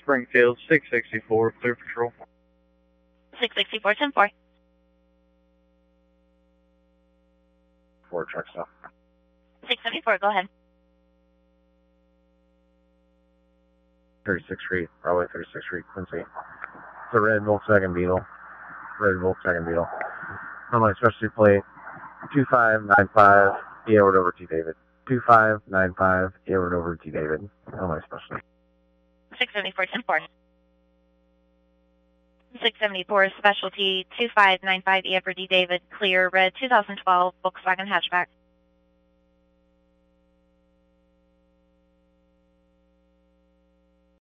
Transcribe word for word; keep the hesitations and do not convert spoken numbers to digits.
Springfield, six sixty-four, clear patrol. six sixty-four, ten four. Four truck stop. six seventy-four, go ahead. thirty-sixth Street, Broadway thirty-sixth Street, Quincy. It's a red Volkswagen Beetle. Red Volkswagen Beetle. On my specialty plate, two five nine five, Edward over T. David. two five nine five, Edward over T. David. On my specialty. six seventy-four, ten four. six seventy-four, specialty, two five nine five, E. Edward D. David, clear, red two thousand twelve, Volkswagen hatchback.